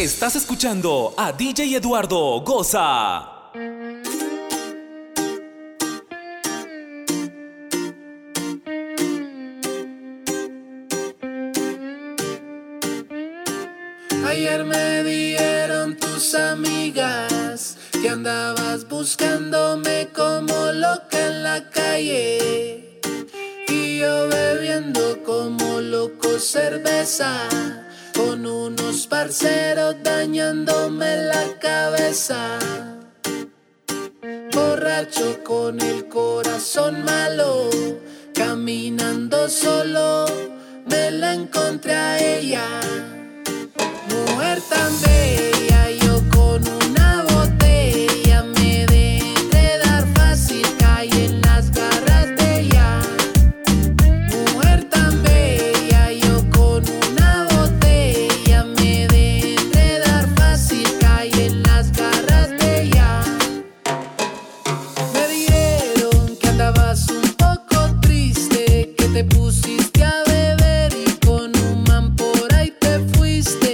Estás escuchando a DJ Eduardo Goza. Ayer me dijeron tus amigas que andabas buscándome como loca en la calle, y yo bebiendo como loco cerveza con unos parceros dañándome la cabeza. Borracho con el corazón malo, caminando solo, me la encontré a ella. Mujer tan bella, yo con una botella me dejé dar fácil, caí en las garras de ella. Mujer tan bella, yo con una botella me dejé dar fácil, caí en las garras de ella. Me dijeron que andabas un poco triste, que te pusiste a beber y con un man por ahí te fuiste.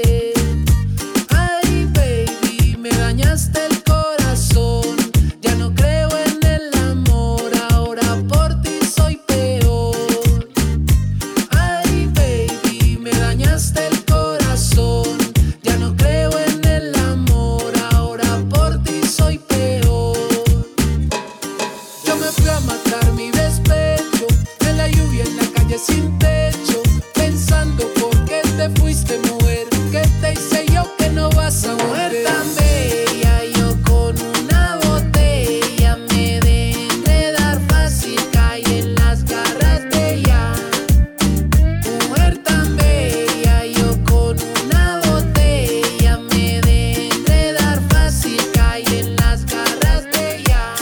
Sin techo, pensando por qué te fuiste, mujer. ¿Qué te hice yo que no vas a volver? Tan bella, yo con una botella me dejé dar fácil, caí en las garras de ella. Mujer tan bella, yo con una botella me dejé dar fácil, caí en las garras de ella.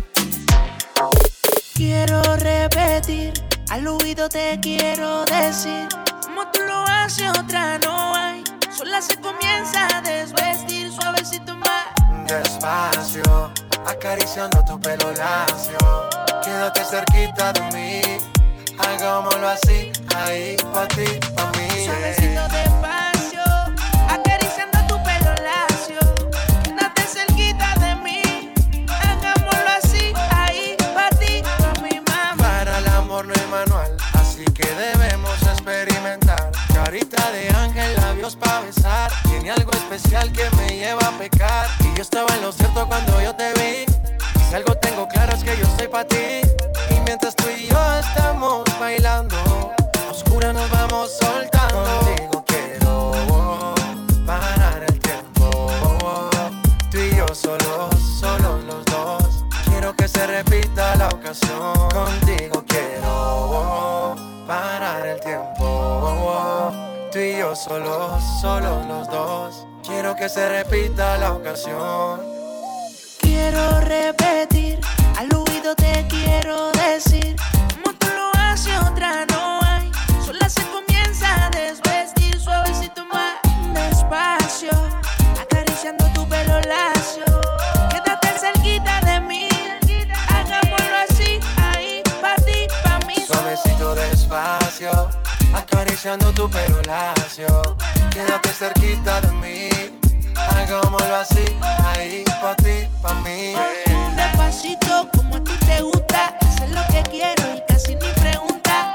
Quiero repetir, al oído te quiero decir, como tú lo haces otra no hay. Sola se comienza a desvestir, suavecito más. Despacio, acariciando tu pelo lacio. Quédate cerquita de mí, hagámoslo así, ahí pa' ti, pa' mí. Suavecito despacio, acariciando tu pelo lacio. Quédate cerquita de mí, hagámoslo así, ahí pa' ti, pa' mi mamá. Para el amor no hay manual, así que debemos experimentar. Carita de ángel, labios pa' besar. Tiene algo especial que me lleva a pecar. Y yo estaba en lo cierto cuando yo te vi. Y si algo tengo claro es que yo soy pa' ti. Y mientras tú y yo estamos bailando, a oscuras nos vamos soltando. Contigo quiero parar el tiempo. Tú y yo solos los dos. Quiero que se repita la ocasión. Contigo quiero parar el tiempo. Tú y yo solos los dos. Quiero que se repita la ocasión. Quiero repetir, al oído te quiero decir, como tú lo haces otra no hay. Sola se comienza a desvestir, suavecito más. Despacio, acariciando tu pelo lacio. Quédate cerquita de mí, hagámoslo así, ahí pa' ti, pa' mí. Suavecito despacio, acariciando tu pelo lacio. Quédate cerquita de mí, hagámoslo así, ahí pa' ti, pa' mí. Despacito, como a ti te gusta, hacer lo que quiero y casi ni pregunta.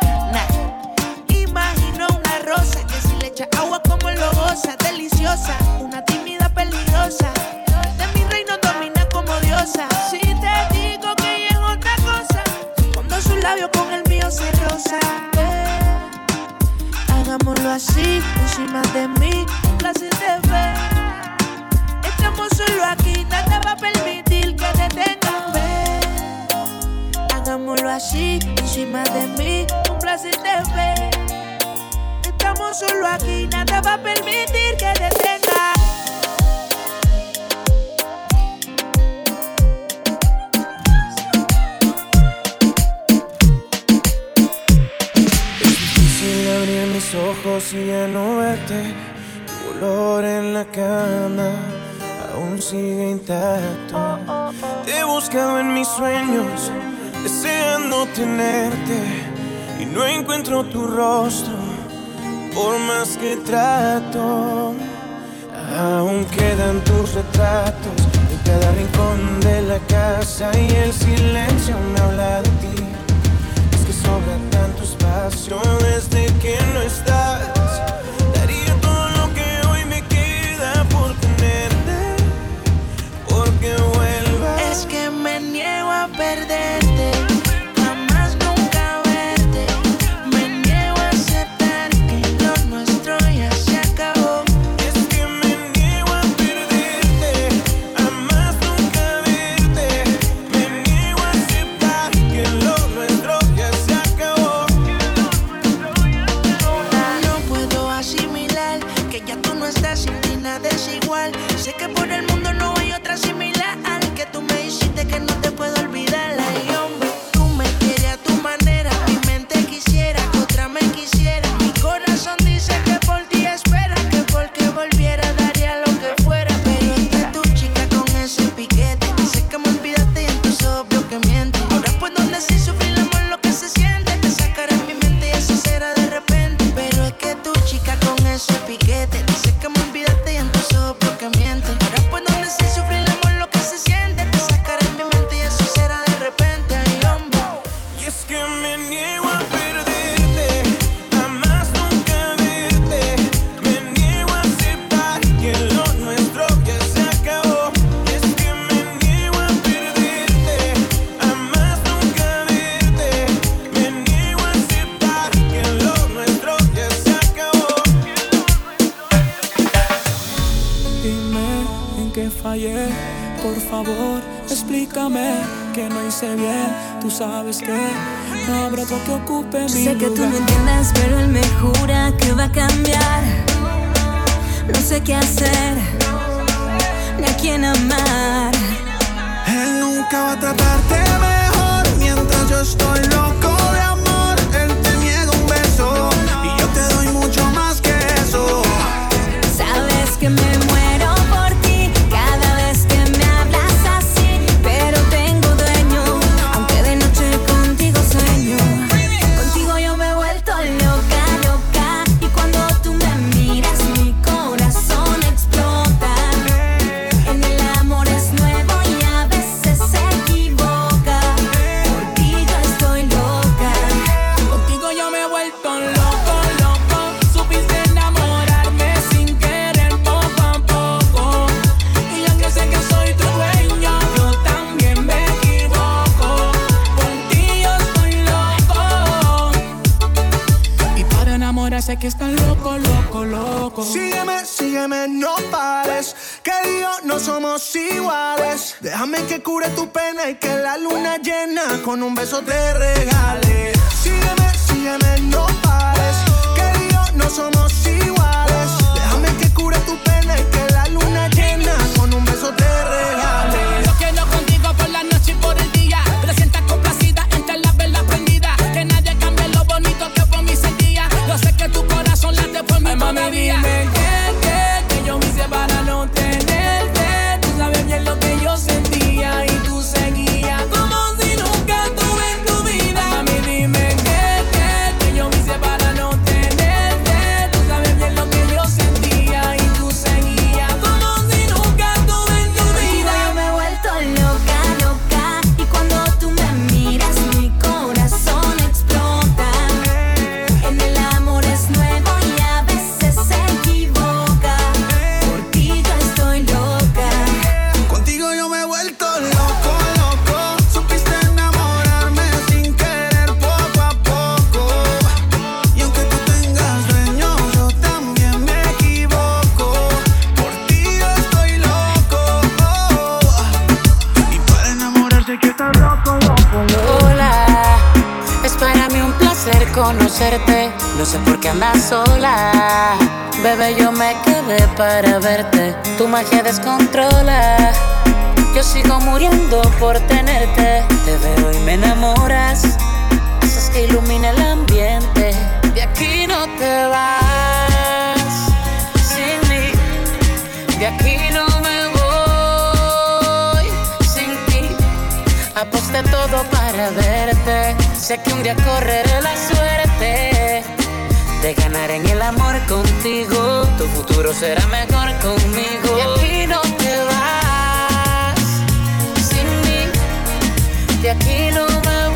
Imagino una rosa que si le echa agua como lo goza, deliciosa, una tímida peligrosa. De mi reino domina como diosa. Si te digo que ella es otra cosa, cuando sus labios con el mío se roza. Hagámoslo así, encima de mí, un placer de ver. Estamos solo aquí, nada va a permitir que te tengan ver. Hagámoslo así, encima de mí, un placer de ver. Estamos solo aquí, nada va a permitir que te tengan. Abrir mis ojos y ya no verte. Tu olor en la cama aún sigue intacto. Te he buscado en mis sueños, deseando tenerte, y no encuentro tu rostro, por más que trato. Aún quedan tus retratos en cada rincón de la casa y el silencio me habla de ti. Es que sobra tanto espacio desde que no estás. Daría todo lo que hoy me queda por tenerte, porque vuelvas. Es que me niego a perderte, jamás nunca verte. Me niego a aceptar que lo nuestro ya se acabó. Es que me niego a perderte, jamás nunca verte. Me niego a aceptar que lo nuestro ya se acabó. No puedo asimilar que ya tú no estás, sin ti nada es igual. Sé que por el mundo no hay otra similar, que tú me hiciste que no te puedo olvidar. Ay, hombre, tú me quieres a tu manera, mi mente quisiera que otra me quisiera. Mi corazón dice que por ti espera, que porque volviera daría lo que fuera. Pero es que tu chica con ese piquete dice que me olvidaste y entonces obvio que miente. Ahora puedo decir sufrir el amor lo que se siente, te sacaré en mi mente y eso será de repente. Pero es que tu chica con ese piquete dice que me olvidaste y entonces obvio que miente. Ahora puedo decir sufrir el amor lo que se siente, te sacaré en mi mente y eso será de repente. Ay, hombre. Y es que me niego a perderte, jamás nunca verte. Me niego a aceptar que lo nuestro ya se acabó. Y es que me niego a perderte, jamás nunca verte. Me niego a aceptar que lo nuestro ya se acabó. Dime en qué fallé, por favor, explícame que no hice bien. Tú sabes que no habrá otro que ocupe mi Sé que tú lugar. no entiendes, pero él me jura que va a cambiar. No sé qué hacer, ni a quién amar. Él nunca va a tratarte mejor mientras yo estoy loco de amor. Él te niega un beso y yo te doy mucho más que eso. Sabes que me muero por ti cada vez que me hablas así, pero tengo dueño, aunque de noche contigo sueño. Contigo yo me he vuelto loca, loca, y cuando tú me miras mi corazón explota. En el amor es nuevo y a veces se equivoca. Por ti yo estoy loca. Contigo yo me he vuelto loco, loco. Supiste enamorarme sin querer poco a poco. Y aunque sé que soy tu dueño, yo también me equivoco. Por ti yo estoy loco. Y para enamorarse hay que estar loco, loco, loco. Sígueme, sígueme, no pares, que él y yo no somos iguales. Déjame que cure tu pena y que la luna llena con un beso te regale. Sígueme, sígueme, no pares, que él y yo no somos iguales. Déjame que cure tu pena y que la luna llena con un beso te regale. Yo quiero contigo por la noche y por el día. Te sientas complacida entre las velas prendidas. Que nadie cambie lo bonito que por mí sentía. Yo sé que tu corazón late por mi mami. Dime que yo me hice para no tenerte. Tú sabes bien lo que yo sentía y tú seguías como si nunca estuve en tu vida. Mami, dime que yo me hice para no tenerte. Tú sabes bien lo que yo sentía y tú seguías como si nunca estuve en tu vida. Yo me he vuelto loca, loca, y cuando tú me miras mi corazón explota. En el amor es nuevo y a veces se equivoca. Por ti yo estoy loca. Contigo yo me he vuelto loco, loco. Supiste enamorarme sin querer poco a poco. Y aunque tú tengas dueño, yo también me equivoco. Por ti yo estoy loco. Y para enamorarse hay que estar loco, loco, loco. Hola, es para mí un placer conocerte. No sé por qué andas sola. Bebé, yo me quedé para verte. Tu magia descontrola. Yo sigo muriendo por tenerte. Te veo y me enamoras. Haces que ilumina el ambiente. De aquí no te vas sin mí. De aquí no me voy sin ti. Aposté todo para verte. Sé que un día correré la suerte. de ganar en el amor contigo. Tu futuro será mejor conmigo. Y aquí no te vas sin mí, de aquí no me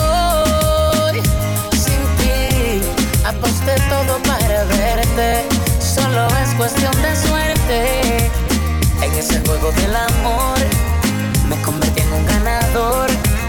voy sin ti. Aposté todo para verte, solo es cuestión de suerte. En ese juego del amor me convertí en un ganador.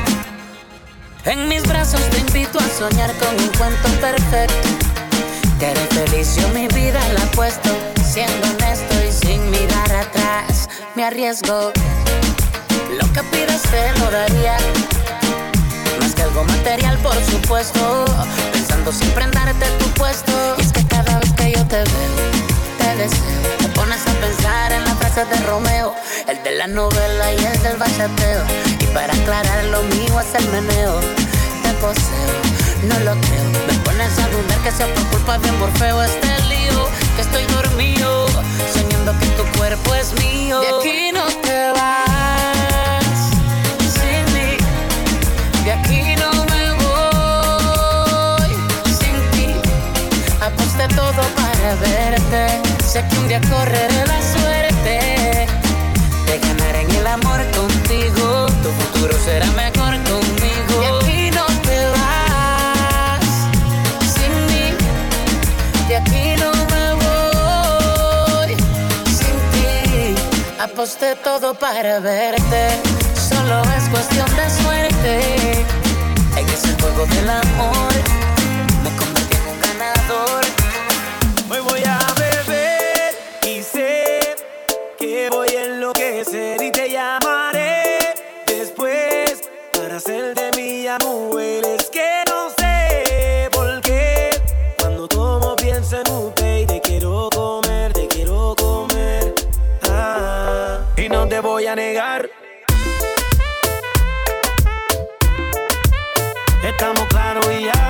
En mis brazos te invito a soñar con un cuento perfecto. Te haré feliz, yo mi vida la apuesto. Siendo honesto y sin mirar atrás, me arriesgo. Lo que pidas te lo daría, más que algo material, por supuesto. Pensando siempre en darte tu puesto. Y es que cada vez que yo te veo, te deseo. Te pones a pensar en la frase de Romeo, el de la novela y el del bachateo. Y para aclarar lo mío es el meneo. Te poseo, no lo creo. Me pones a dudar que sea por culpa de Morfeo este lío. Que estoy dormido, soñando que tu cuerpo es mío. De aquí no te vas sin mí, de aquí no me voy sin ti. Aposté todo para verte, sé que un día correré la suerte de ganar en el amor contigo. Tu futuro será mejor conmigo. De aquí no te vas sin mí, de aquí no me voy sin ti. Aposté todo para verte, solo es cuestión de suerte. En ese juego del amor me convertí en un ganador. Hoy voy a beber y sé que voy a enloquecer y te llamaré después para hacerte mía, mujer. Es que no sé por qué cuando tomo pienso en usted y te quiero comer, te quiero comer. Y no te voy a negar, estamos claros y ya.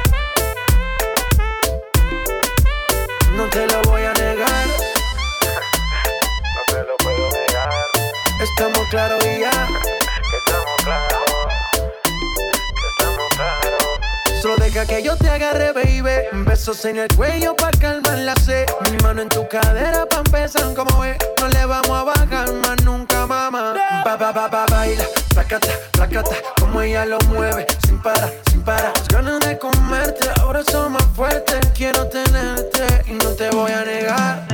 No te lo voy a negar, No te lo puedo negar. estamos claros y ya. Estamos claros. Estamos claros. Solo deja que yo te agarre, baby. Besos en el cuello pa' calmar la sed. Mi mano en tu cadera pa' empezar, como ves. No le vamos a bajar más nunca, mamá. Baila, placata, placata. Como ella lo mueve, sin parar, sin parar. Las ganas de comerte, ahora son más fuertes. Quiero tenerte y no te voy a negar.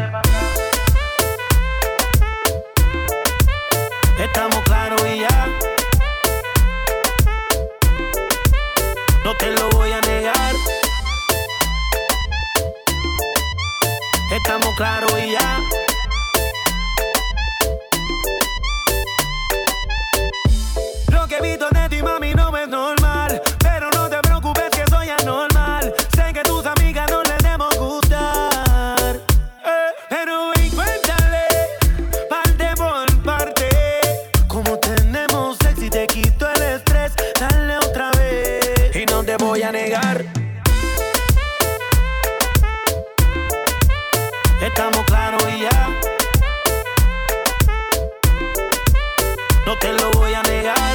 Estamos claros y ya. No te lo voy a negar. Estamos claros y ya. Lo que he visto de ti, mami, no es normal. Pero no te preocupes que soy anormal. Sé que tus amigas no les debemos gustar. Pero ven, cuéntale, parte por parte. Como tenemos sexy, te quito el estrés. Dale otra vez. Y no te voy a negar. Estamos claros y ya. No te lo voy a negar.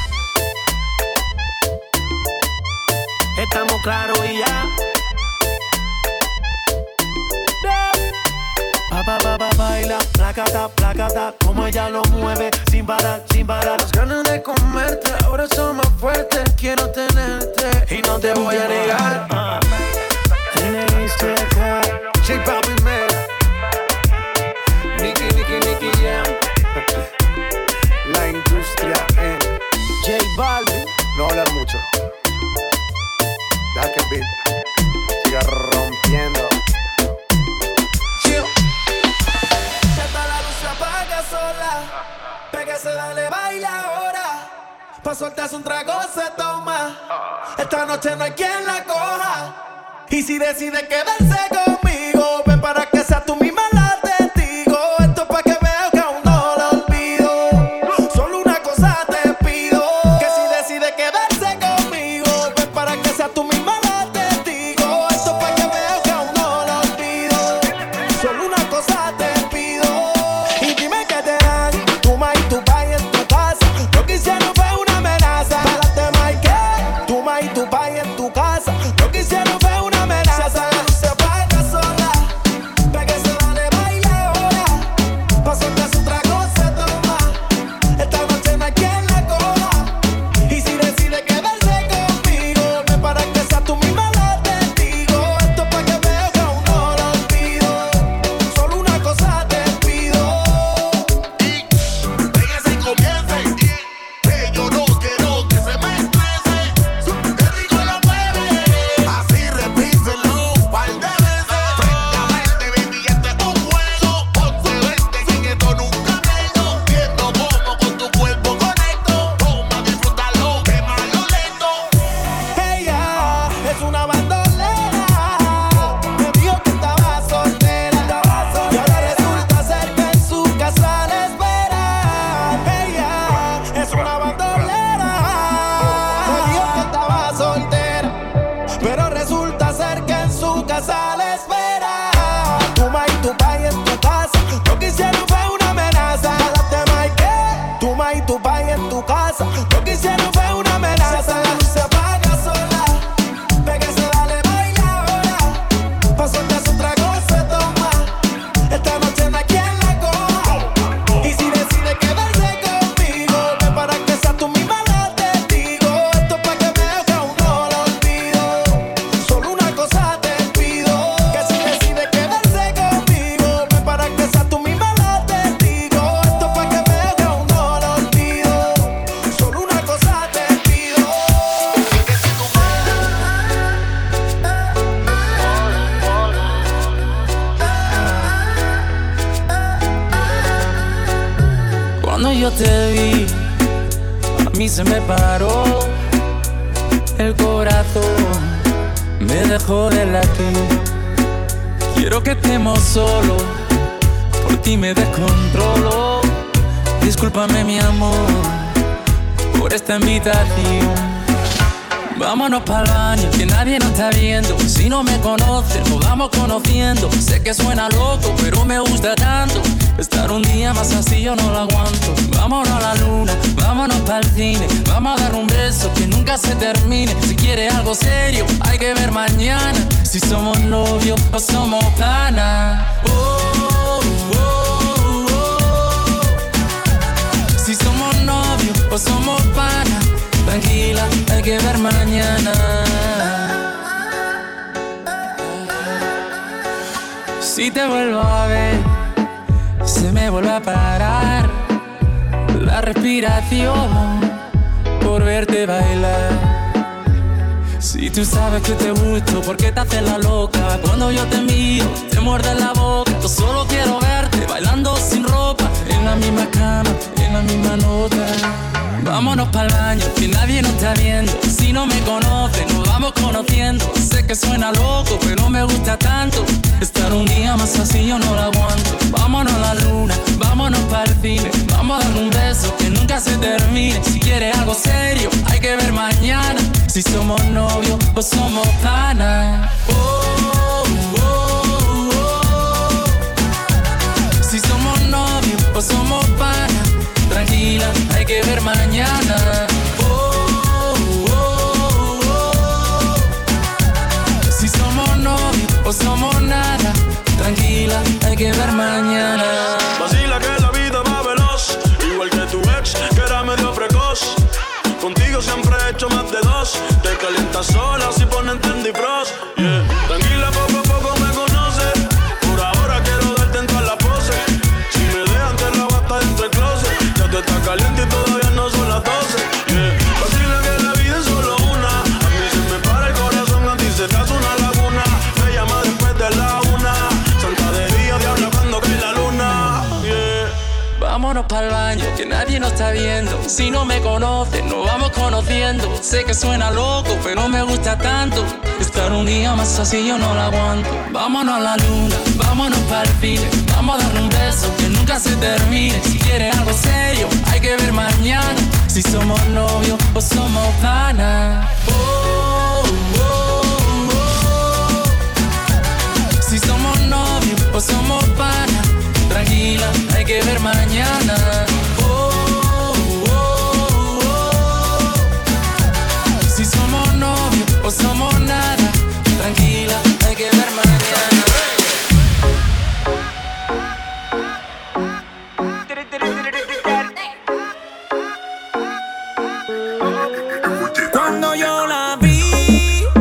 Estamos claros y ya. Baila, placata, placata. Como ella lo mueve, sin parar, sin parar. Las ganas de comerte, ahora son más fuertes. Quiero tenerte y no te voy a negar. J Balvin, man. Nicky Jam. La industria en J Balvin. No hablar mucho. Deja que el beat siga rompiendo. Hasta la luz se apaga sola. Pégase, dale, baila ahora. Pa' soltarse un trago se toma. Esta noche no hay quien la coja. Y si decide quedarse conmigo, ven para que sea tú misma la testigo. Esto es pa' que veas que aún no la olvido. Solo una cosa te pido, que si decide quedarse conmigo, ven para que sea tú misma la testigo. Esto es pa' que veas que aún no la olvido. Solo una cosa te pido. Y dime que te dan tu ma y tu pai en tu casa. Lo que hicieron fue una amenaza. Párate, ma, y que tu ma y tu pai en tu casa. Lo que hicieron fue una amenaza. yo te vi, a mí se me paró el corazón, me dejó de latir. Quiero que estemos solos, por ti me descontrolo. Discúlpame mi amor por esta invitación. Vámonos pa'l baño, que nadie nos está viendo. Si no me conoces, nos vamos conociendo. Sé que suena loco, pero me gusta tanto. Estar un día más así yo no lo aguanto. Vámonos a la luna, vámonos pa'l cine. Vamos a dar un beso que nunca se termine. Si quieres algo serio, hay que ver mañana. Si somos novios o somos panas. Si somos novios o somos panas. Tranquila, hay que ver mañana. Si te vuelvo a ver, se me vuelve a parar la respiración por verte bailar. Si tú sabes que te gusto, ¿por qué te haces la loca? Cuando yo te miro, te muerde la boca. Yo solo quiero verte bailando sin ropa, en la misma cama, en la misma nota. Vámonos pa'l baño, que nadie nos está viendo. Si no me conoces, nos vamos conociendo. Sé que suena loco, pero me gusta tanto. Estar un día más así yo no lo aguanto. Vámonos a la luna, vámonos pa'l cine. Vamos a dar un beso que nunca se termine. Si quieres algo serio, hay que ver mañana. Si somos novios o somos panas. Si somos novios o somos panas. Tranquila, hay que ver mañana. Si somos novios o somos nada. Tranquila, hay que ver mañana. Vacila que la vida va veloz, igual que tu ex, que era medio precoz. Contigo siempre he hecho más de dos. Te calientas sola si ponen Trendy Frost. Yeah. Tranquila, poco a poco me conoces. Por ahora quiero darte en todas las poses. Si me dejan te la basta dentro del closet. Ya te está caliente y todavía no son las 12. Yeah. Vacila que la vida es solo una. A mí se me para el corazón, a ti se te hace una laguna. Me llama después de la 1. Santa de día, diabla cuando cae la luna. Yeah. Vámonos pa'l baño, que nadie nos está viendo. Si no me conoces, nos vamos conociendo. Sé que suena loco, pero me gusta tanto. Estar un día más así yo no lo aguanto. Vámonos a la luna, vámonos pa'l cine. Vamos a dar un beso que nunca se termine. Si quieres algo serio, hay que ver mañana. Si somos novios o somos panas. Si somos novios o somos panas. Tranquila, hay que ver mañana. Si somos novios o somos nada. Tranquila, hay que ver mañana. Cuando yo la vi,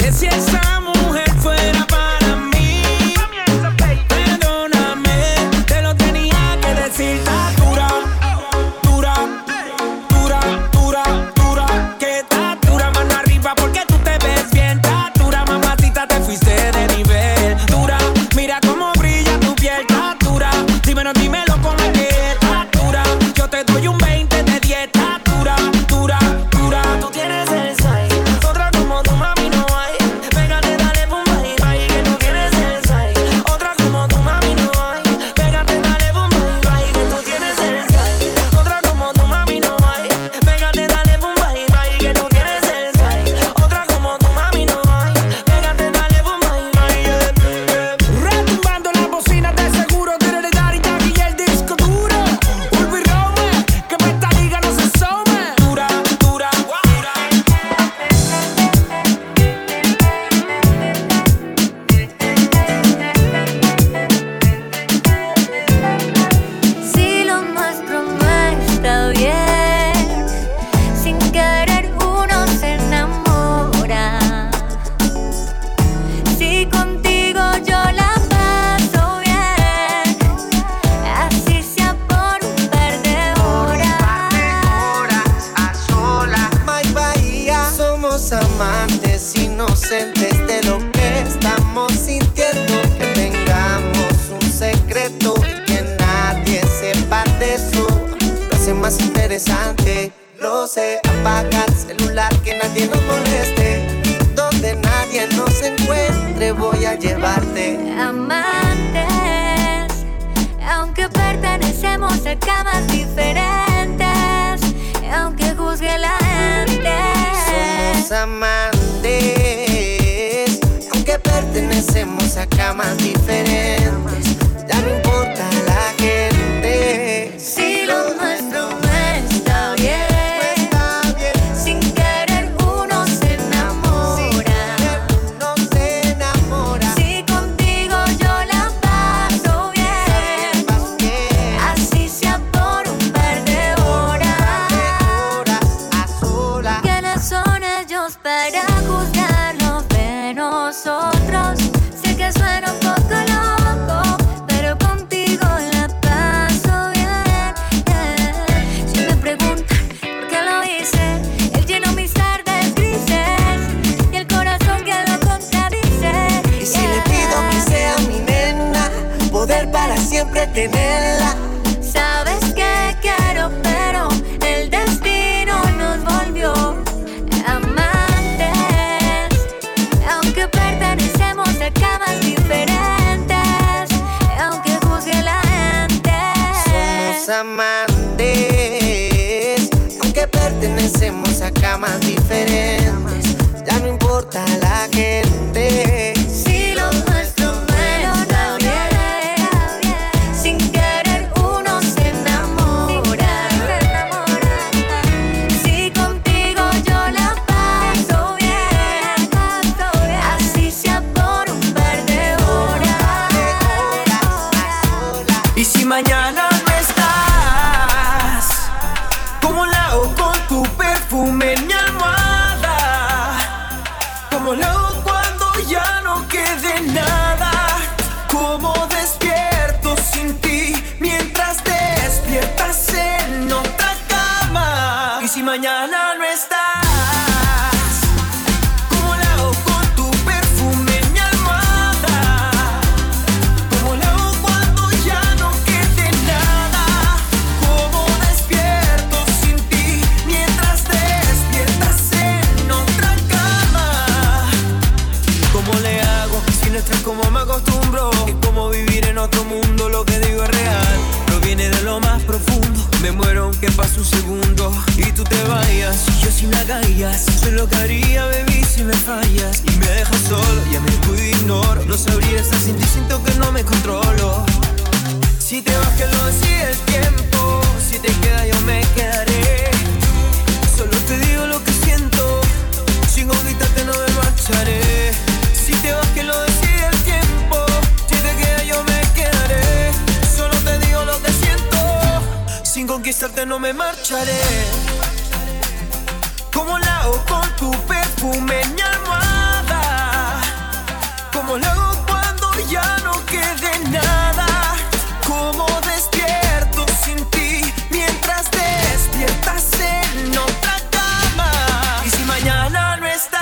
que si esa mujer fuera para mí, perdóname, te lo tenía que decir. Está dura, dura, dura, dura, dura, que está dura, mano arriba porque tú te ves bien. Está dura, mamacita, te fuiste de nivel. Dura, mira cómo brilla tu piel. Está dura, dímelo con la que está dura. Yo te doy un 20 de 10. Está dura, dura, dura. Tú tienes el size, otra como tu mami no hay. Pégate, dale boom, bye, bye, que tú tienes el size. Otra como tu mami no hay. Pégate, dale boom, bye, bye, que tú tienes el size. Otra como tu mami no hay. Pégate, dale boom, bye, bye, que tú tienes el size. Otra como tu mami no hay. Pégate, dale boom, bye, bye. Retumbando las bocinas de seguro, tiene Daddy Yankee y el disco duro. Ulvi Rome, que pa' esta liga no se some. Dura, dura, dura. Si lo nuestro no está bien, sin querer uno se enamora. Si contigo yo la paso bien, así sea por un par de horas. A solas. My Bahía, somos amantes inocentes de lo que estamos sintiendo. Que tengamos un secreto y que nadie sepa de eso. Lo hace más interesante, lo sé. Apaga el celular, que nadie nos moleste. Donde nadie nos encuentre voy a llevarte. Amantes, aunque pertenecemos a camas diferentes, aunque juzgue la gente. Somos amantes, aunque pertenecemos a camas diferentes. Ya no importa la gente. Si lo nuestro no está bien, sin querer uno se enamora. No se enamora. Si contigo yo la paso bien, así sea por un par de horas. A solas. ¿Quiénes son ellos para juzgarnos de nosotros? Sé que suena un poco loco, pero contigo la paso bien. Si me preguntan por qué lo hice, él llenó mis tardes grises y el corazón que lo contradice. Y si le pido que sea mi nena, poder para siempre tenerla. Sabes que quiero, pero el destino nos volvió amantes, aunque pertenecemos a camas diferentes, aunque juzgue la gente. Somos amantes, aunque pertenecemos a camas diferentes. Ya no importa la gente. Si lo nuestro no está bien, sin querer uno se enamora. Si contigo yo la paso bien, así sea por un par de horas. Y si mañana no estás, ¿cómo la hago con tu perfume en mi almohada? ¿Cómo la hago cuando ya no quede nada? ¿Cómo despierto sin ti mientras despiertas en otra cama? Y si mañana no estás, ¿cómo la hago con tu perfume en mi almohada? ¿Cómo la hago cuando ya no quede nada? ¿Cómo despierto sin ti mientras despiertas en otra cama? ¿Cómo le hago si no estás como me acostumbro? Es como vivir en otro mundo, lo que digo es real. Proviene de lo más profundo. Me muero aunque pase un segundo y tú te vayas y yo si me hagas. Soy lo que haría, baby, si me fallas y me dejas solo, ya me ignoro. No sabría estar sin ti, siento que no me controlo. Si te vas que lo decide el tiempo, si te quedas yo me quedaré. Solo te digo lo que siento, sin gritarte no me marcharé. Si te vas que lo decide el tiempo, si te quedas yo me quedaré. Solo te digo lo que siento, sin conquistarte no me marcharé. ¿Cómo la hago con tu perfume en mi almohada? ¿Cómo lo hago cuando ya no quede nada? ¿Cómo despierto sin ti mientras despiertas en otra cama? Y si mañana no estás,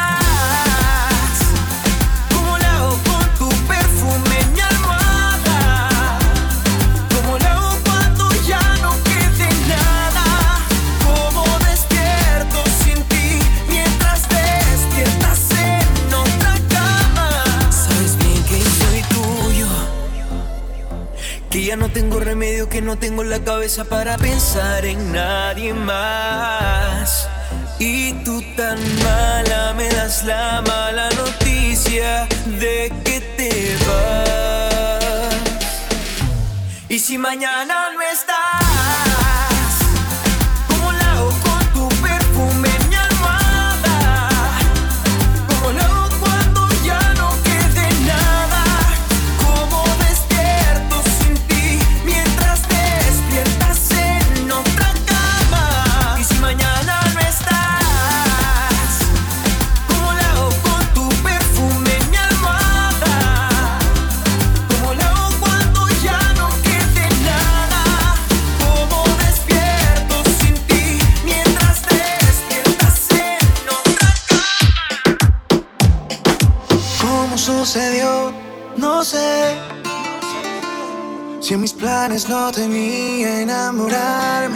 ¿cómo lo hago con tu perfume en mi almohada? ¿Cómo lo hago cuando ya no quede nada? ¿Cómo despierto sin ti mientras despiertas en otra cama? Sabes bien que soy tuyo, que ya no tengo remedio, que no tengo la cabeza para pensar en nadie más. Y tú tan mala me das la mala noticia de que te vas. Y si mañana no estás, ¿cómo lo hago con tu perfume en mi almohada? ¿Cómo lo hago cuando ya no quede nada? ¿Cómo despierto sin ti mientras despiertas en otra cama? Y si mañana no estás, ¿cómo lo hago con tu perfume en mi almohada? ¿Cómo lo hago cuando ya no quede nada? ¿Cómo despierto sin ti mientras despiertas en otra cama? ¿Cómo sucedió? No sé. Si en mis planes no tenía enamorarme.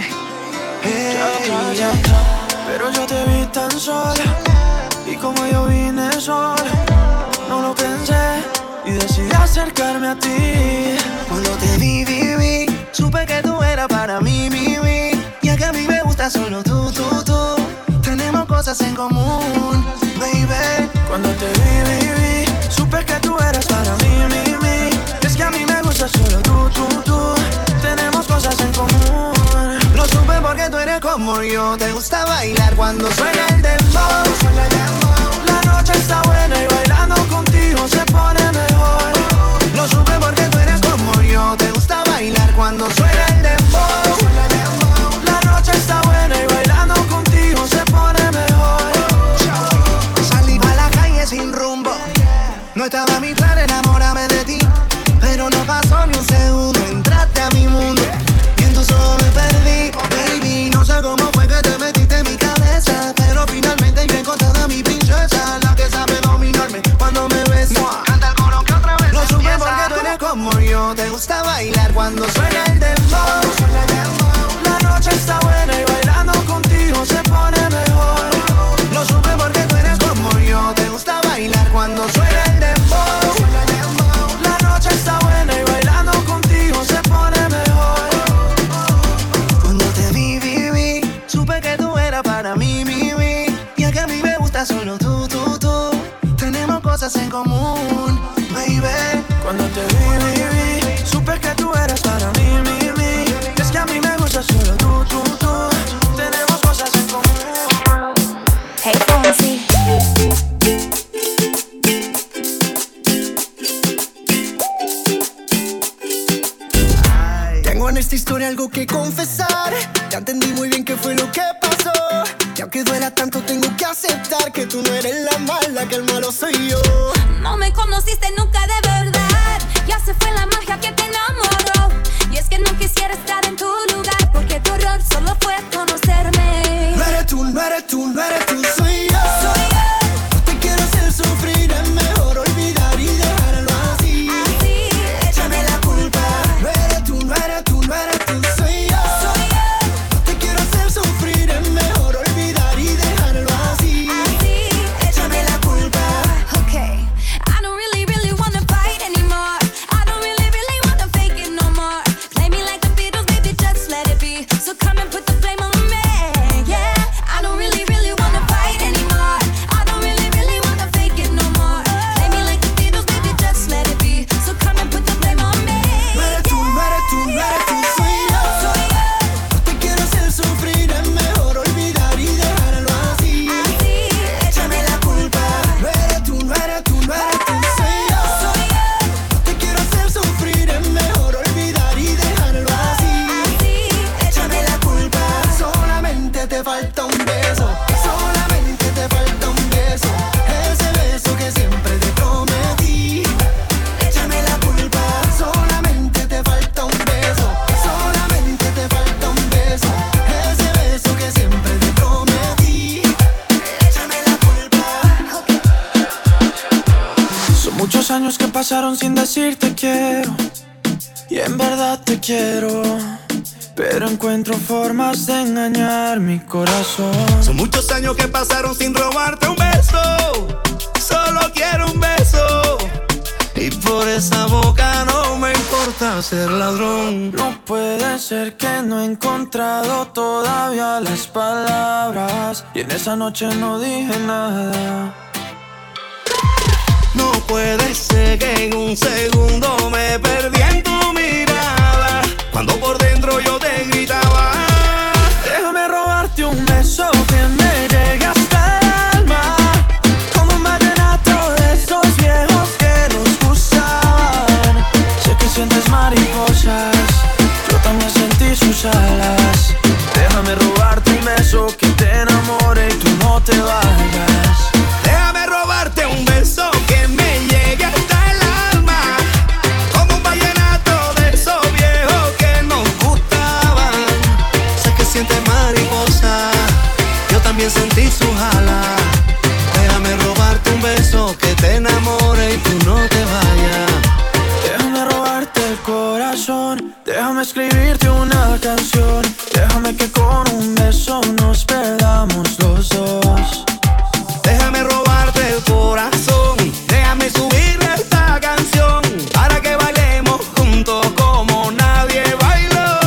Pero yo te vi tan sola, y como yo vine sola, no lo pensé y decidí acercarme a ti. Cuando te vi, supe que tú eras para mí, ya que a mí me gusta solo tú. Tenemos cosas en común, baby. Cuando te vi, supe que tú eras para mí. Es que a mí me gusta solo tú. Tenemos cosas en común. Lo supe porque tú eres como yo. Te gusta bailar cuando suena el dembow. La noche está buena y bailando contigo se pone mejor. Lo supe porque tú eres como yo. Te gusta bailar cuando suena el dembow. La noche está buena y bailando contigo se pone mejor. Salí pa' la calle sin rumbo. No estaba mi plan enamorarme de ti, pero no pasó ni un segundo. Entraste a mi mundo y en tus ojos me perdí, baby. No sé cómo fue que te metiste en mi cabeza, pero finalmente yo he encontrado a mi princesa, la que sabe dominarme cuando me besa. Canta el coro que otra vez. Lo supe porque tú eres como yo. Te gusta bailar cuando suena el dembow. La noche está buena y bailando contigo se pone mejor. Lo supe porque tú eres como yo. Te gusta bailar cuando suena el dembow. La noche está buena y bailando contigo se pone mejor. Cuando te vi, supe que tú eras para mí, ya que a mí me gusta solo tú. Tenemos cosas en común, baby. Cuando te vi, supe que tú eras para mí. Es que a mí me gusta solo tú. Tenemos cosas en común. Hey, Fonsi. Tengo en esta historia algo que confesar. Ya entendí muy bien qué fue lo que pasó. Y aunque duela tanto tengo que aceptar que tú no eres la mala, que el malo soy yo. No me conociste nunca de verdad. Ya se fue la magia que te enamoró. Y es que no quisiera estar en tu lugar, porque tu error solo fue conocerme. No eres tú, soy yo. Soy yo. No te quiero hacer sufrir, es mejor olvidar y dejarlo así. Así, Échame la culpa. No eres tú, soy yo. soy yo. No te quiero hacer sufrir, es mejor olvidar y dejarlo así. Así, Échame la culpa. okay. I don't really Muchos años que pasaron sin decirte quiero, y en verdad te quiero, pero encuentro formas de engañar mi corazón. Son muchos años que pasaron sin robarte un beso. Solo quiero un beso, y por esa boca no me importa ser ladrón. No puede ser que no he encontrado todavía las palabras, y en esa noche no dije nada. No puede ser que en un segundo me perdí en tu mirada, cuando por dentro yo te gritaba. Déjame robarte un beso que me llegue hasta el alma, como un vallenato de esos viejos que nos gustaban. Sé que sientes mariposas, yo también sentí sus alas. Déjame robarte un beso que te enamore y tú no te vayas. Déjame robarte un beso que me llegue hasta el alma, como un vallenato de esos viejos que nos gustaban. Sé que sientes mariposa, yo también sentí sus alas. Déjame robarte un beso que te enamore y tú no te vayas. Déjame robarte el corazón, déjame escribirte una canción. Déjame que con un beso nos perdamos los dos. Déjame robarte el corazón, déjame subir esta canción para que bailemos juntos como nadie bailó.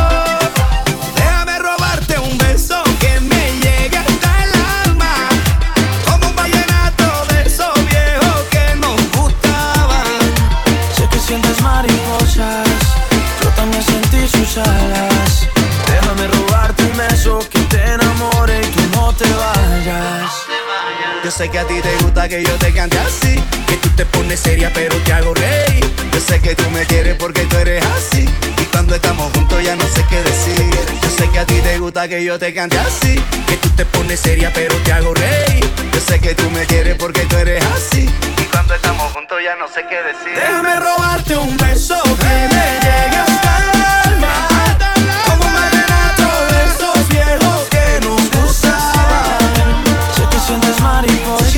Déjame robarte un beso que me llegue hasta el alma, como un vallenato de esos viejos que nos gustaban. Sé que sientes mariposas, yo también sentí sus alas. Déjame robarte un beso que te enamore y tú no te vayas. Yo sé que a ti te gusta que yo te cante así, que tú te pones seria pero te hago reír. Yo sé que tú me quieres porque tú eres así, y cuando estamos juntos ya no sé qué decir. Yo sé que a ti te gusta que yo te cante así, que tú te pones seria pero te hago reír. Yo sé que tú me quieres porque tú eres así, y cuando estamos juntos ya no sé qué decir. Déjame robarte un beso que me llegue hasta el alma, como un vallenato de esos viejos que nos gustaban. Sé que sientes mariposas,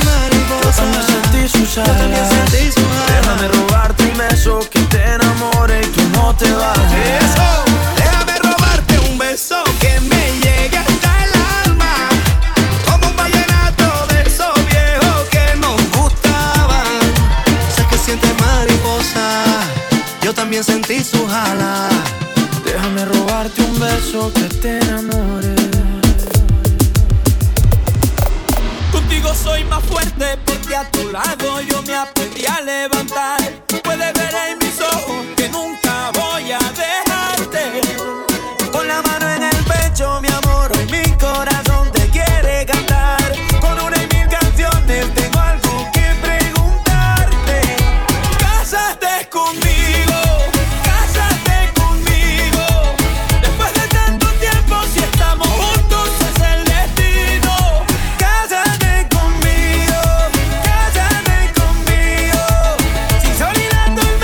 yo también sentí sus alas. Déjame robarte un beso que te enamore y tú no te vayas. Eso. Déjame robarte un beso que me llegue hasta el alma, como un vallenato de esos viejos que nos gustaban. Sé que sientes mariposa, yo también sentí sus alas. Déjame robarte un beso que te enamore. Contigo soy más fuerte porque a tu lado yo me aprendí a levantar. Puedes ver en mis ojos que nunca voy a dejarte. Con la mano en el pecho, mi amor, hoy mi corazón te quiere cantar. Con una y mil canciones tengo algo que preguntarte. Cásate conmigo, cásate conmigo. Después de tanto tiempo, si estamos juntos es el destino. Cásate conmigo, sin soledad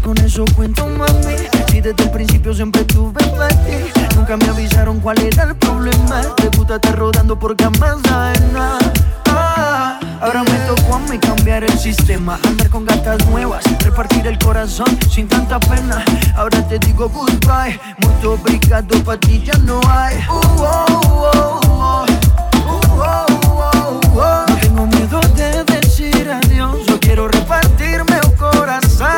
con eso cuento, mami. Si desde el principio siempre tuve para ti. Nunca me avisaron cuál era el problema. De puta estás rodando por camas ajenas. Ahora me tocó a mí cambiar el sistema. Andar con gatas nuevas, repartir el corazón sin tanta pena. Ahora te digo goodbye. Mucho obrigado, pa' ti ya no hay. No tengo miedo de decir adiós. Yo quiero repartirme el corazón.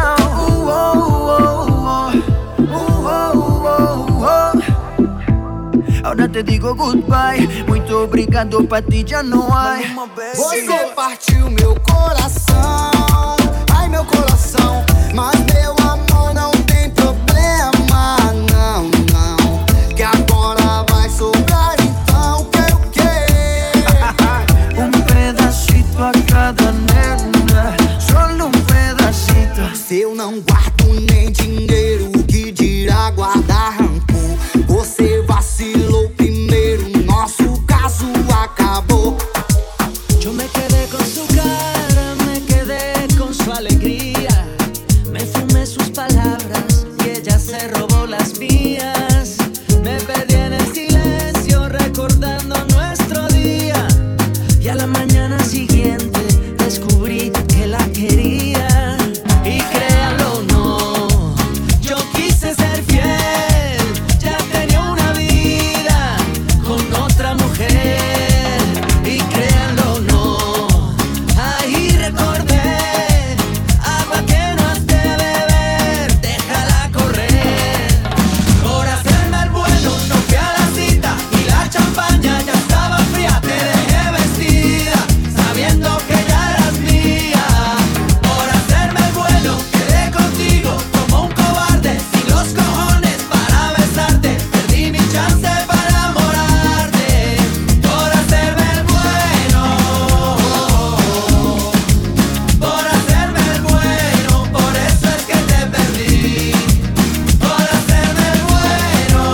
Ahora te digo goodbye. Muito obrigado, pa' ti já não hay. Você partiu meu coração. Ai, meu coração. Mas meu amor não tem problema. Não, não. Que agora vai sobrar, então quero o quê? Pedacito a cada nena. Solo pedacito. Se eu não guardo nem dinheiro, que dirá guardar rancor? Você vacilou primeiro, nosso caso acabou. Yo me quedé con su cara, me quedé con su alegría. Me fumé sus palabras y ella se robó las mías. Me perdí en el silencio recordando nuestro día. Y a la mañana siguiente descubrí que la quería. Y créalo o no, yo quise ser fiel. Ya tenía una vida con otra mujer. Y créalo o no, ahí recordé agua que no has de beber. Déjala correr. Por hacerme el bueno no fui a la cita y la champaña ya estaba fría. Te dejé vestida sabiendo que ya eras mía. Por hacerme el bueno quedé contigo como un cobarde sin los cojones para besarte. Perdí mi chance para enamorarte. Por hacerme el bueno, por hacerme el bueno, por eso es que te perdí. Por hacerme el bueno,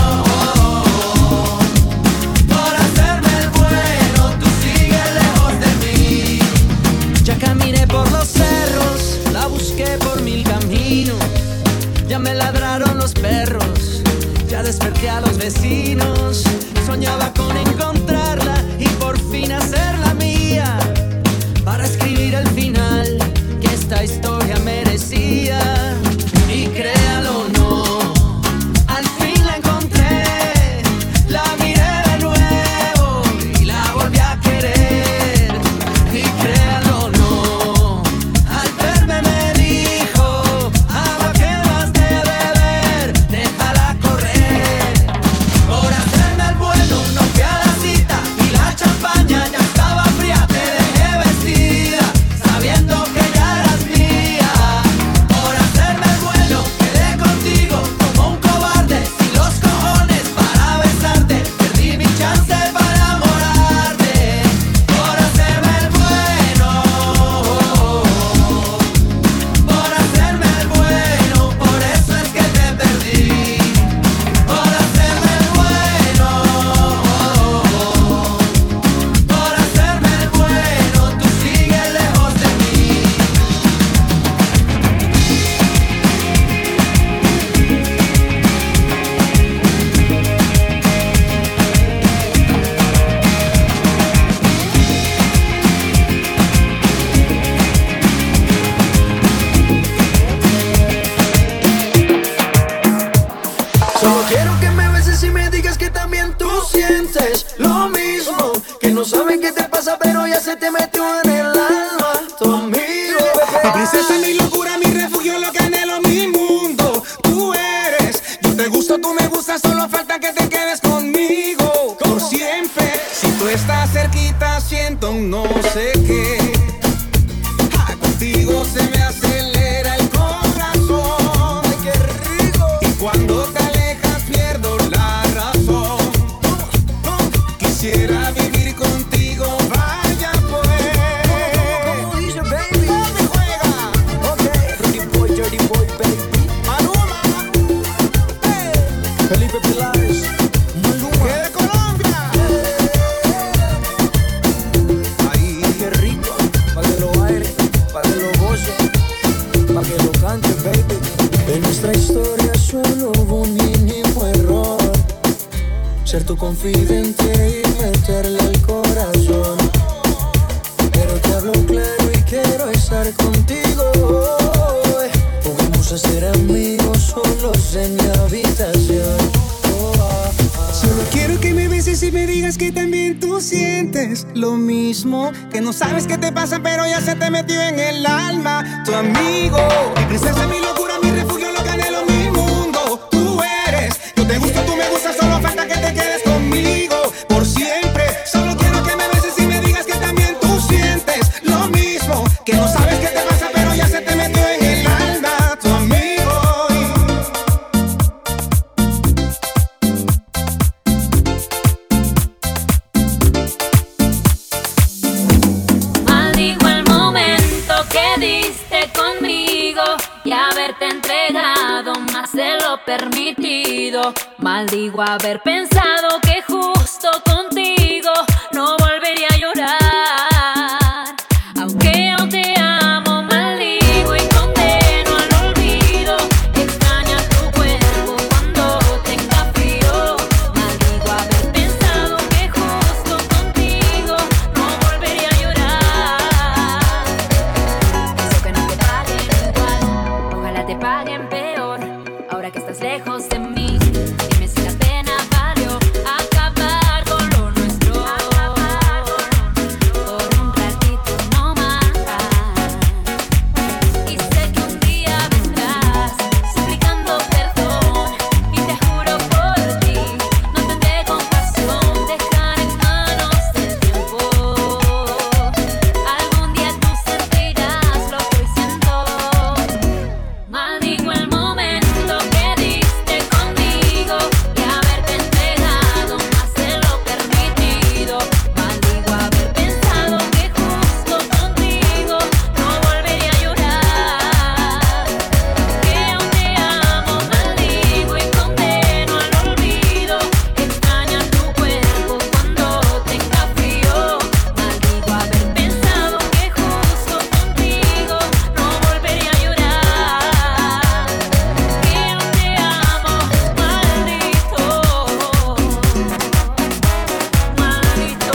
por hacerme el bueno, tú sigues lejos de mí. Ya caminé por los cerros, la busqué por mil caminos. Ya me ladraron los perros, ya desperté a los vecinos. Soñaba con encontrarla y por fin hacerla mía. Para escribir el final que esta historia merecía. Y créalo o no, al fin la encontré. La miré de nuevo y la volví a querer. Y créalo o no, al verme me dijo: agua que no has de beber, déjala correr. Por hacerme el bueno no fui a la cita y la champaña ya estaba fría. Te dejé vestida sabiendo que ya eras mía. Por hacerme el bueno quedé contigo como un cobarde sin los cojones para besarte. Perdí mi chance para enamorarte. Por hacerme el bueno, por hacerme el bueno, por eso es que te perdí. Por hacerme el bueno, por hacerme el bueno, tú sigues lejos de mí. Solo quiero que me beses y me digas que también tú sientes lo mismo. Que no saben qué te pasa, pero ya se te metió en el alma tu amigo. Mi princesa, mi locura, mi refugio, lo que anhelo, mi mundo. Tú eres, yo te gusto, tú me gustas, solo falta que te quedes conmigo por siempre. Si tú estás cerquita, siento un no sé qué. Contigo se me acelera el corazón. Ay, qué rico. Y cuando te alejas pierdo la razón. Quisiera vivir contigo, vaya pues. nuestra historia solo hubo un mínimo error. Ser tu confidente y meterle al corazón. Pero te hablo claro y quiero estar contigo. Podemos ser amigos solos en mi habitación. Solo quiero que me beses y me digas que también tú sientes lo mismo. Que no sabes qué te pasa, pero ya se te metió en el alma. Tu amigo, mi princesa, mi locura, mi refugio, lo que anhelo, mi mundo. Tú eres, yo te gusto, tú me gustas, solo falta que te quedes conmigo por siempre. Solo quiero que me beses y me digas que también tú sientes lo mismo. Que no sabes qué te pasa, pero ya se te metió en el alma. Tu amigo. Maldigo el momento que diste conmigo y haberte entregado más de lo permitido. Maldigo haber pensado que justo contigo no volvería a llorar. Aunque aún te amo, maldigo y condeno al olvido. Extraña tu cuerpo cuando tenga frío. Maldigo haber pensado que justo contigo no volvería a llorar. Deseo que no te paguen igual, ojalá te paguen peor. Ahora que estás lejos de mí, dime si la pena valió acabar con lo nuestro. Por un ratito no más. Y sé que un día vendrás suplicando perdón. Y te juro por ti, no tendré compasión. Dejar en manos del tiempo. Algún día tú sentirás lo que hoy siento. Maldigo el momento que diste conmigo y haberte entregado más de lo permitido. Maldigo haber pensado que justo contigo no volvería a llorar. Que aún te amo, maldigo y condeno al olvido. Extraña tu cuerpo cuando tenga frío. Maldigo haber pensado que justo contigo no volvería a llorar. Que aún te amo, maldito, maldito.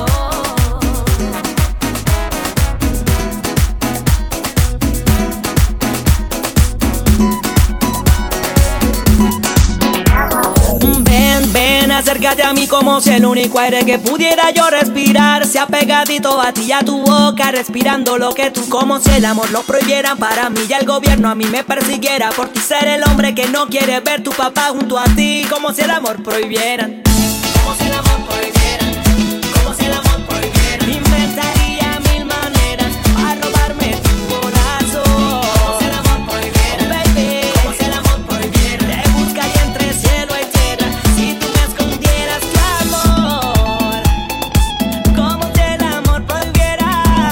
Ven, ven, acércate a mí como si el único aire que pudiera yo respirar sea pegadito a ti y a tu boca, respirando lo que tú, como si el amor lo prohibieran para mí y el gobierno a mí me persiguiera. Por ti ser el hombre que no quiere ver tu papá junto a ti, como si el amor prohibieran. Como si el amor prohibieran. Como si el amor prohibieran. Inventaría mil maneras para robarme tu corazón. Como si el amor prohibieran, baby. Como si el amor prohibieran. Te buscaría entre cielo y tierra si tú me escondieras tu amor. Como si el amor prohibiera.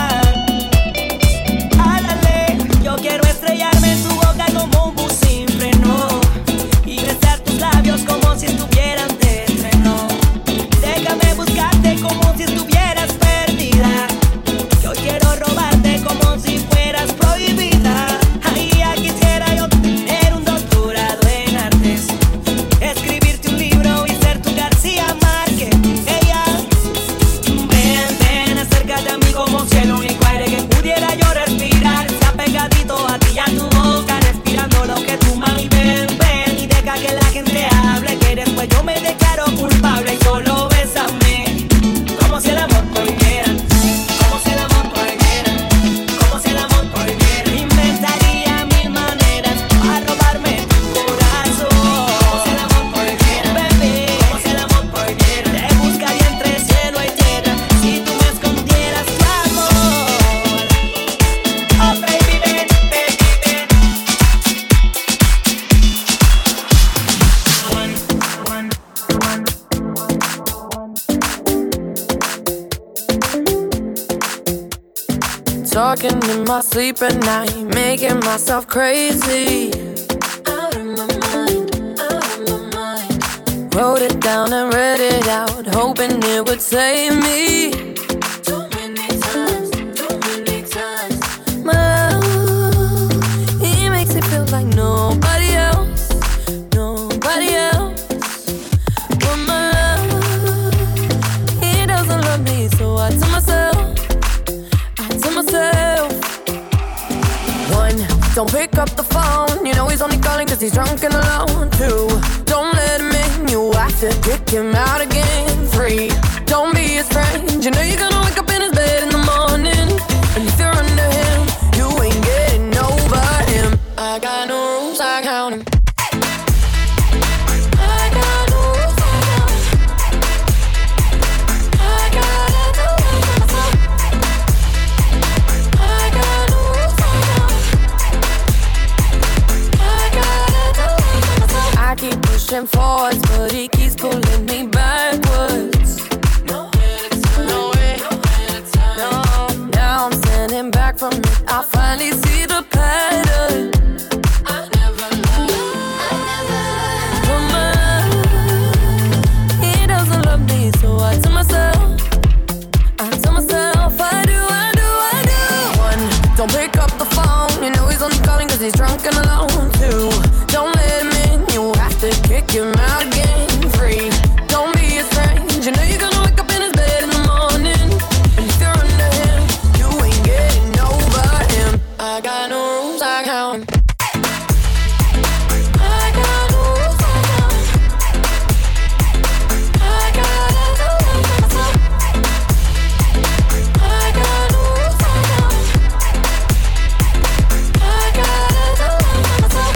Álale, yo quiero estrellarme en tu boca como un bus sin freno y besar tus labios como si estuvieran de estreno. Déjame buscarte como si estuvieras perdida. Yo quiero robarte como si fueras prohibida. Ay, ya quisiera yo tener un doctorado en artes, escribirte un libro y ser tu García Márquez. Ella, ven, ven, acércate a mí como si el único aire que pudiera yo respirar sea pegadito a ti y a tu boca, respirando lo que tú, mami. Ven, ven y deja que la gente hable, que después yo me declaro culpable y solo bésame. Como si el amor prohibiera. Como si el amor prohibiera. Como si el amor prohibiera. Inventaría mil maneras para robarme tu corazón. Como si el amor prohibiera, baby. Como si el amor prohibiera. Te buscaría entre cielo y tierra si tú me escondieras tu amor. Oh, baby, ven, ven, ven. Talking in my sleep at night, making myself crazy. Out of my mind, out of my mind. Wrote it down and read it out, hoping it would save me. Too many times, too many times. My love, he makes it feel like nobody else. pick up the phone. You know he's only calling cause he's drunk and alone. 2, don't let him in, you have to kick him out again. 3, don't be his friend. You know you're gonna wake up in his bed in the morning. And if you're under him, you ain't getting over him. I got no rules, I count him. I keep pushing forwards, but he keeps pulling me backwards. No, now I'm standing back from it. I finally see the pattern. I never loved. He doesn't love me, so I tell myself, I do. 1, don't pick up the phone. You know he's only calling cause he's drunk and alone. 2, don't let him in, you have to kick him out again. 3, don't be his friend. You know you're gonna wake up in his bed in the morning. And if you're under him, you ain't getting over him. I got no rules, I count. I got no rules, I count. I gotta do it myself. I got no rules, I count. I gotta do it myself.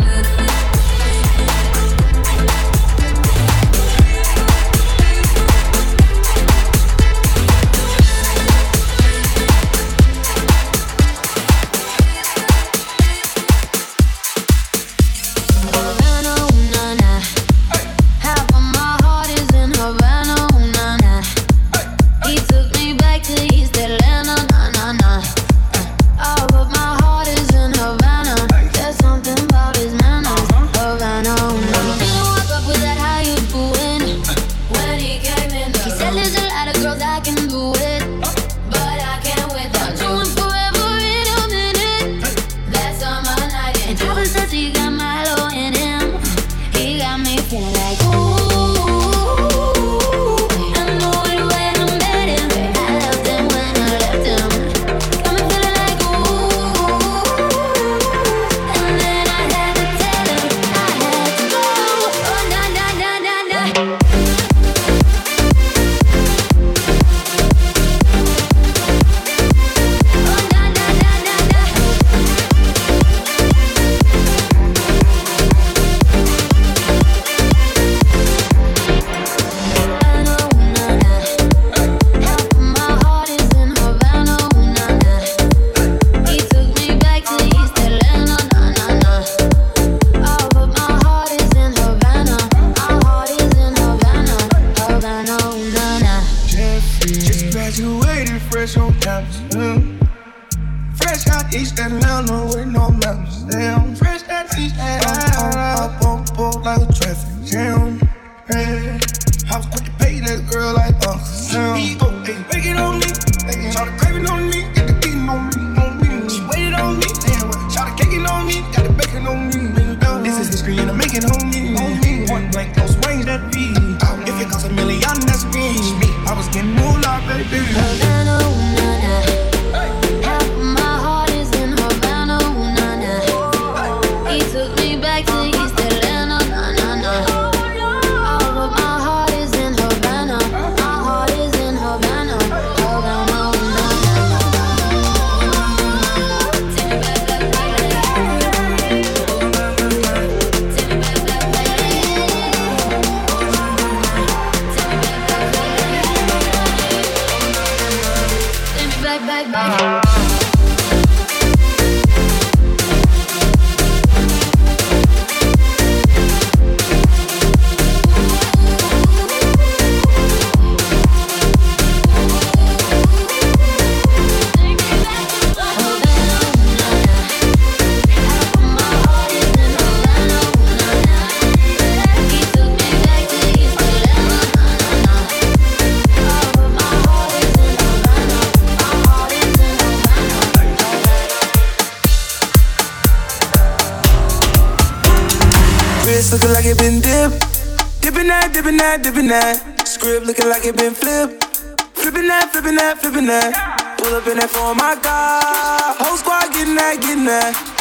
wrist looking like it been dipped. Dipping that, dipping that, dipping that. Script looking like it been flipped. Flipping that, flipping that, flipping that. Pull up in that for my God. Whole squad getting that, getting that.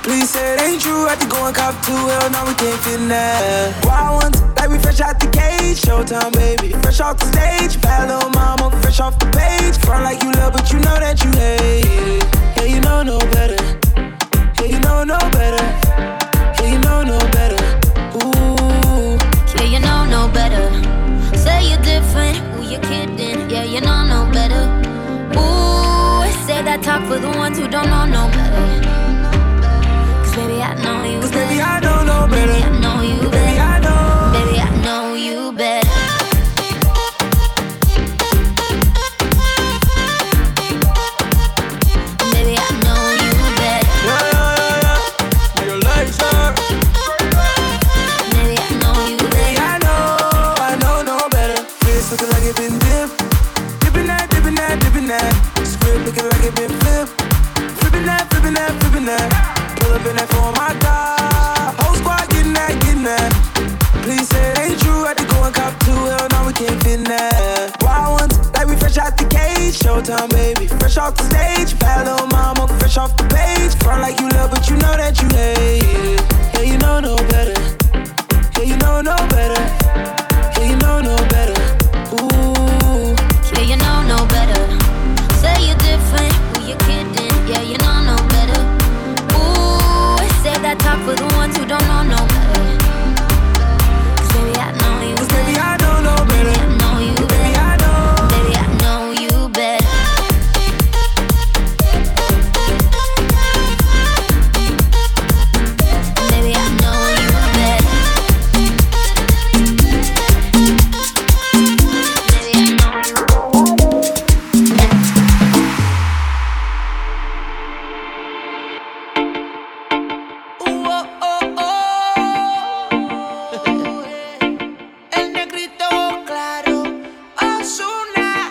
Please say it ain't true, had to go and cop too. Hell no, we can't fit in that. Wild ones, like we fresh out the cage. Showtime, baby, fresh off the stage. Bad little mama, fresh off the page. Front like you love, but you know that you hate it. Yeah, you know no better. Yeah, you know no better. Yeah, you know no better. Ooh. Yeah, you know no better. Say you're different, who you kidding? Yeah, you know no better. Ooh, say that talk for the ones who don't know no better. Baby, I know you better. Baby, I don't know better. Baby, I know you better. Baby, I know. Baby, I know you better. Baby, I know you better. Yeah. Your lights are. Baby, I know you better. Baby, I know no better. Face looking like it been dipped. Dipping that, dipping that, dipping that. Script looking like it been flipped. Flipping that, flipping that, flipping that. Pull up in that for my car. Whole squad getting that. Please say it ain't true, had to go and cop too. Hell no, we can't fit in that. Wild ones, like we fresh out the cage. Showtime, baby, fresh off the stage. Bad little mama, fresh off the page. Front like you love, but you know that you hate it. Yeah, you know no better. Yeah, you know no better. Yeah, you know no better. Ooh. Yeah, you know no better. Say you're different, who you kidding? Yeah, you know no better. Say that talk for the ones who don't know no better. Cause baby, I know you better. Baby, I don't know better. Baby, I know you better. Baby, I know. Baby, I know you better. Baby, I know you better. Baby, I know you El negrito claro, Ozuna.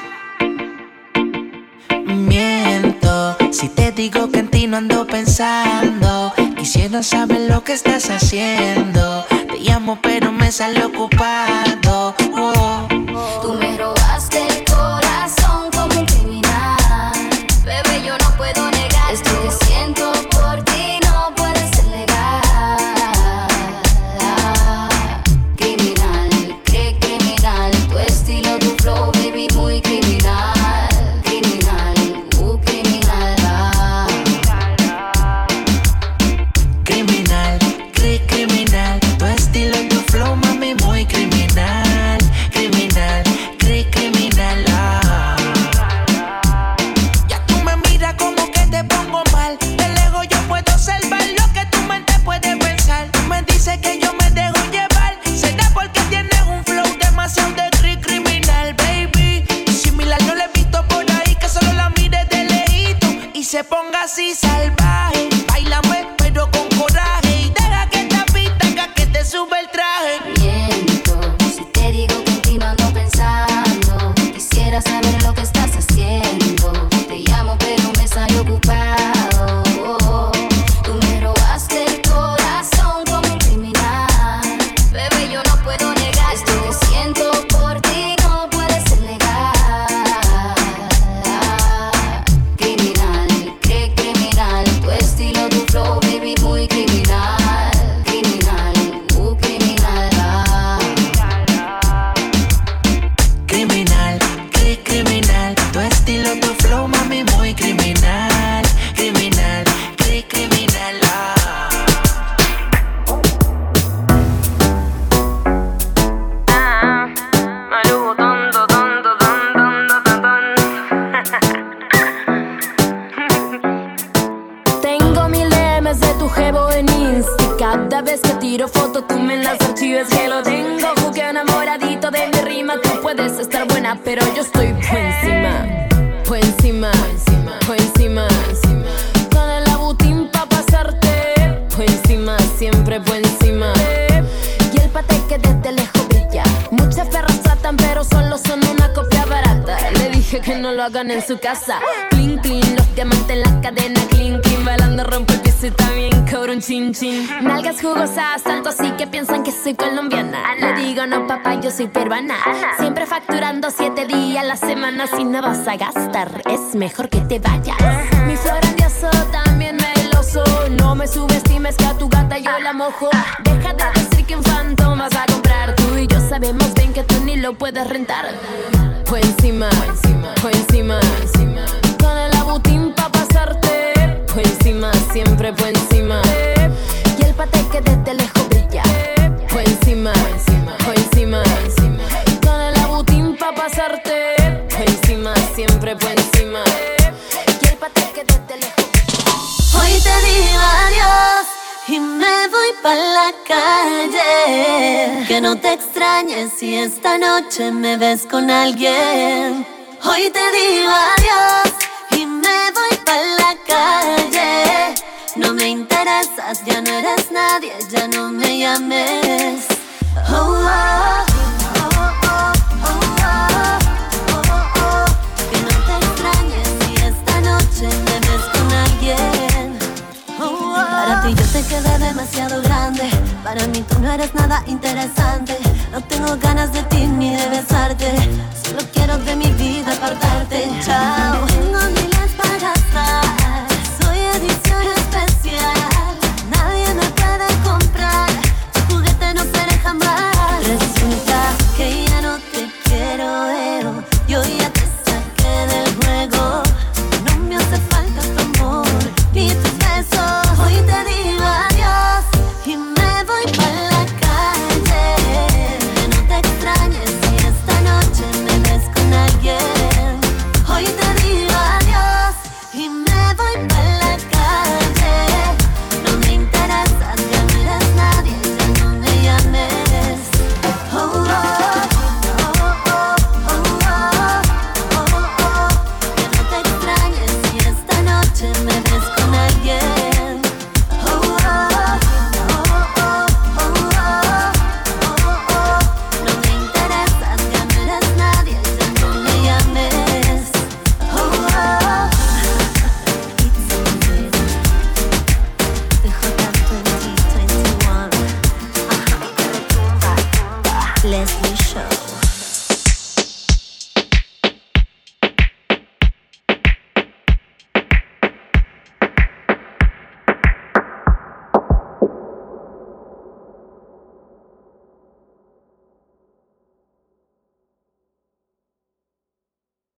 Miento si te digo que en ti no ando pensando. Quisiera saber lo que estás haciendo. Te llamo pero me sale ocupado. Oh. Tú me robaste el corazón como un criminal. Bebé, yo no puedo negar esto que siento por ti, no puede ser legal. Criminal, qué criminal. Tu estilo, tu flow, baby, muy criminal. Criminal, criminal. Criminal, criminal. Tu estilo y tu flow, mami, muy criminal. Criminal, criminal. Ya tú me miras como que te pongo mal. De lejos yo puedo observar lo que tu mente puede pensar. Tú me dices que yo me dejo llevar. Será porque tienes un flow demasiado de criminal, baby. Similar no le he visto por ahí, que solo la mire de lejito y se ponga así salvaje. Báilame pero con coraje y deja que esta pista haga que te sube el traje. Miento si te digo que en ti no ando pensando. Quisiera saber lo que estás haciendo. Te llamo pero me sale ocupado. Tú me robaste el corazón como un criminal. Bebé, yo no puedo negar esto que siento por ti, no puede ser legal. Criminal, criminal. Tu estilo, tu flow, baby, muy criminal. Criminal, criminal. Criminal, criminal. Tu estilo, tu flow, mami, muy criminal. Criminal, criminal. Tengo 1000 DMs de tu jevo en Insta. Cada vez que tiro foto tú me las archivas que lo tengo. Jugué enamoradito de mi rima. Tú puedes estar buena pero yo estoy por encima. Por encima, por encima. Con el abutín pa' pasarte. Por encima, siempre por encima. Y el pate que desde lejos brilla. Muchas perras tratan pero solo son una copia barata. Le dije que no lo hagan en su casa. Clean, clean, los diamantes en la cadena. Clean, clean, bailando rompe el piso y también cobro un chin, chin. Nalgas jugosas, tanto así que piensan que soy colombiana. Le digo no papá, yo soy peruana. Siempre facturando 7 días a la semana. Si no vas a gastar, es mejor que te vayas. Mi flow grandioso, también meloso. No No me subestimes que a tu gata yo la mojo. Deja de decir que en Phantom vas a comprar. Tú y yo sabemos bien que tú ni lo puedes rentar. Fue encima, fue encima, con el abutín pa' pasarte. Fue encima, siempre fue encima. Y el pate que desde lejos brilla. Fue encima, fue encima, con el abutín pa' pasarte. Fue encima, siempre fue encima. Y el pate que desde lejos brilla. Hoy te digo adiós y me voy pa' la calle. Que no te extrañes si esta noche me ves con alguien. Hoy te digo adiós y me voy pa' la calle. No me interesas, ya no eres nadie, ya no me llames. Oh, oh. Que no te extrañes si esta noche me ves con alguien. Para ti yo te quedé demasiado grande. Para mí tú no eres nada interesante. No tengo ganas de ti ni de besarte. Solo quiero de mi vida apartarte. Chao. No tengo miles para gastar. Soy edición especial. Nadie me puede comprar. Tu juguete no seré jamás. Resulta que ya no te quiero. Yo ya te saqué del juego. No me hace falta tu amor ni tus besos. Hoy te digo adiós y me voy pa' la calle. Que no te extrañes si esta noche me ves con alguien. Hoy te digo adiós y me voy pa' la calle. No me interesas, ya no eres nadie, ya no me llames. Oh, oh, que no te extrañes si esta noche me ves con alguien. No me interesas, ya no eres nadie, ya no me llames. It's DJ 2021. Leslie Show.